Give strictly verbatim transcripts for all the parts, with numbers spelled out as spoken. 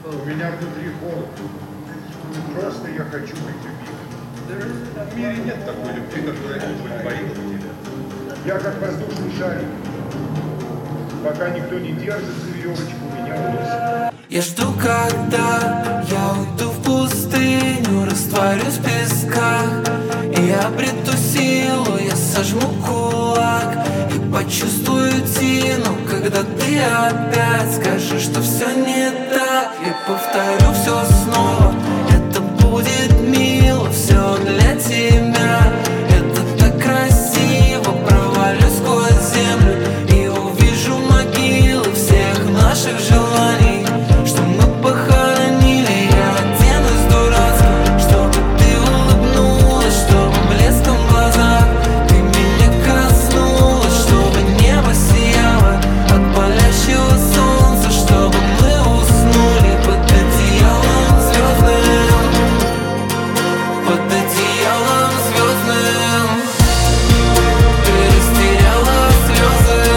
У меня внутри холод. Просто я хочу быть любимым. В мире нет такой любви, которая не удовлетворила бы тебя. Я как воздушный шарик. Пока никто не держит за веревочку, меня уносит. Я жду, когда я уйду в пустыню, растворюсь в песках и обрету силу. Я сожму кулак и почувствую тину, когда ты опять скажешь, что все не так. И повторю все снова, это будет мило, все для тебя. Это так красиво, провалюсь сквозь землю и увижу могилы всех наших желаний, что мы похоронили. Я оденусь дурацко, чтобы ты улыбнулась, чтобы блеском в глазах ты меня коснулась, чтобы небо сияло от палящего солнца, чтобы мы уснули под одеялом звездным, под одеялом звездным. Ты растеряла слезы,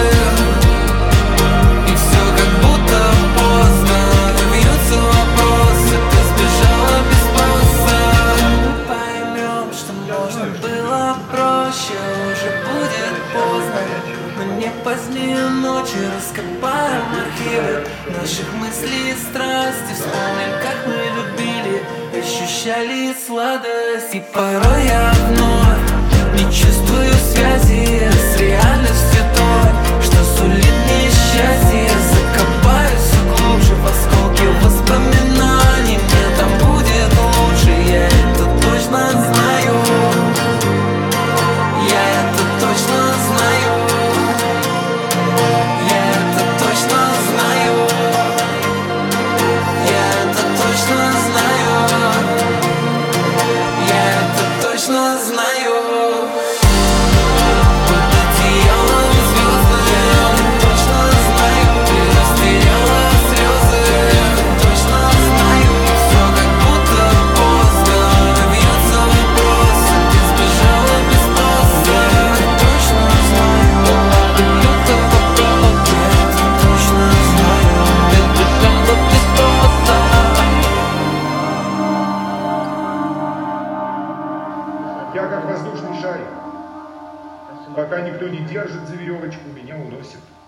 и все как будто поздно. Вьются вопросы, ты сбежала без спроса. Мы поймем, что можно было проще, уже будет поздно. Но не позднее ночи раскопаем архивы наших мыслей и страсти. Вспомним, как мы любили, ощущали сладость. И порой я вновь не чувствую связи с реальностью той, что сулит мне счастье. Я закопаюсь все глубже в осколки воспоминаний. Мне там будет лучше, я это точно знаю. Я это точно знаю. Я это точно знаю. Я это точно знаю. Я это точно знаю. Под одеялом звездным, я это точно знаю. Ты растеряла слезы, я это точно знаю. Все как будто поздно, вьются вопросы, ты сбежала без спроса. Я это точно знаю. Люто попробовать, я это точно знаю. Ты сбежала без спроса. Я как воздушный шарик. Пока никто не держит за веревочку, меня уносит.